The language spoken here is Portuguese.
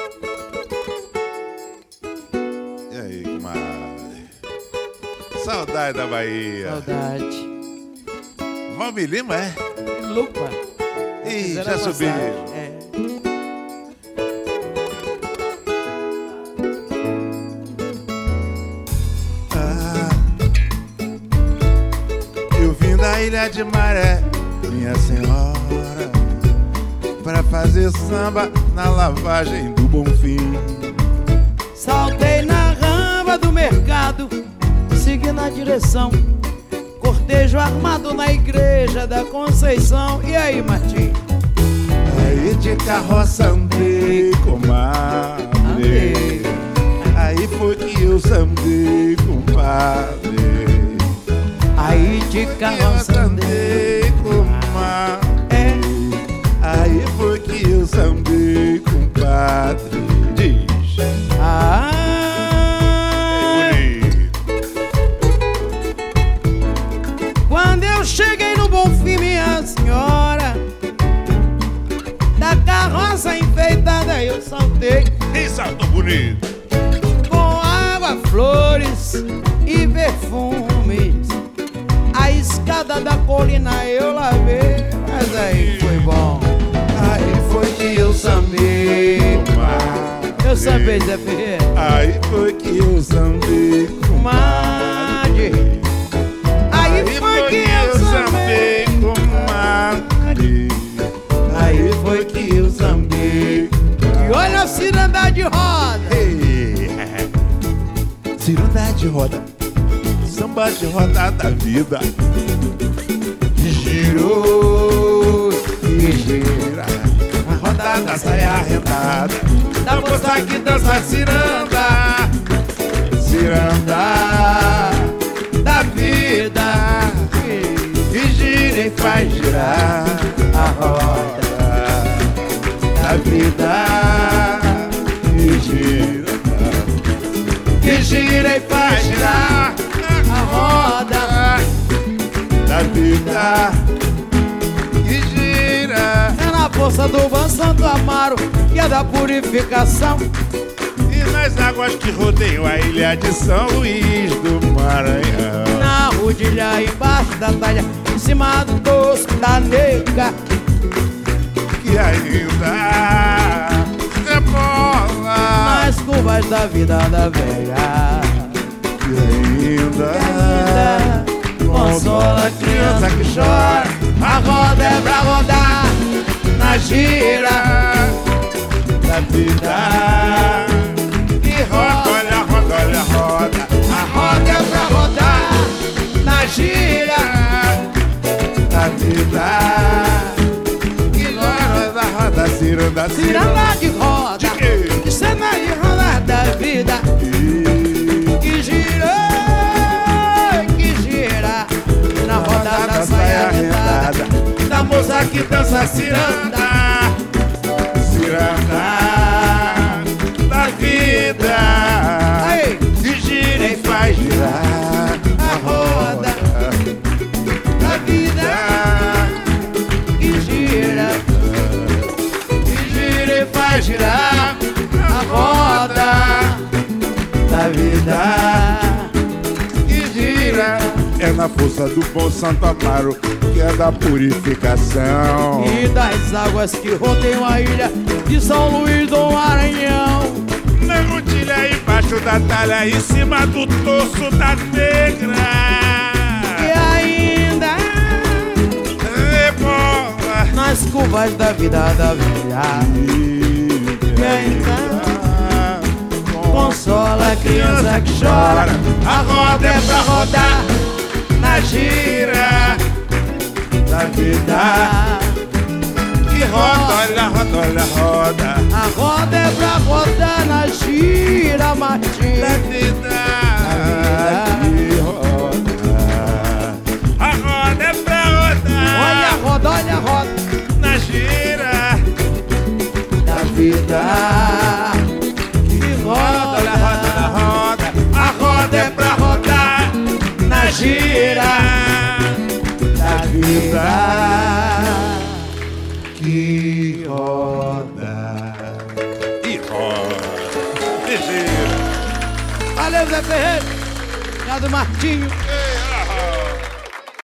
E aí, comadre? Saudade da Bahia. Saudade. Valmir Lima, é? Lupa. Ih, já subiu. É. Eu vim da Ilha de Maré, minha senhora, pra fazer samba na lavagem do Bonfim. Saltei na rampa do mercado, segui na direção, cortejo armado na igreja da Conceição. E aí, Martim? Aí de carroça andei, comadre. Andei. Aí foi que eu sambei, compadre. Aí de carroça andei, comadre. É. Aí foi que eu sambei, compadre. Diz. Ah, quando eu cheguei no Bonfim, minha senhora, da carroça enfeitada eu saltei. Quem saltou bonito? Com água, flores e perfumes, a escada da colina eu lavei. Mas aí foi bom. Aí foi que eu sambei, Eu sambei, Zé Ferreira. aí foi que eu sambei, Comadre. Aí foi que eu sambei, comadre. Aí foi que eu sambei. E olha a ciranda de roda. Ei, ciranda de roda, samba de roda da vida. Girou e gira, a roda da saia arredada, da moça que dança ciranda, ciranda da vida, que gira e faz girar a roda da vida, que gira e faz girar a roda da vida, que gira. É na força do Ban Santo Amaro, que é da purificação. E nas águas que rodeiam a ilha de São Luís do Maranhão, Na rodilha embaixo da talha, em cima do tosco da nega, que ainda rebola, nas curvas da vida da velha, que ainda consola a criança que chora. A roda é pra rodar na gira da vida, que roda, olha, roda, olha, roda. A roda é pra rodar na gira Da vida, que roda, roda, ciranda, ciranda de roda, de quê? cena de roda da vida, que gira na roda da saia arredada, da moça que dança ciranda, ciranda da vida, Ei. que gira e faz girar a roda da vida, que gira e faz girar a roda da vida, que gira. É na força do bom Santo Amaro, que é da purificação, e das águas que rodeiam a ilha de São Luís do Maranhão. na rodilha embaixo da talha, em cima do torso da negra, E ainda rebola, nas curvas da vida da velha, e ainda consola a criança que chora. a roda é pra rodar na gira da vida, que roda, olha, roda, olha, roda A roda é pra rodar na gira, Martim. da vida, que roda. A roda é pra rodar, Olha a roda, olha a roda na gira da vida, que roda, olha, roda, olha, roda. roda. A roda é pra rodar na gira da vida, que roda. ligeiro. Valeu, Zé Ferreira. Obrigado, Martinho. Ei,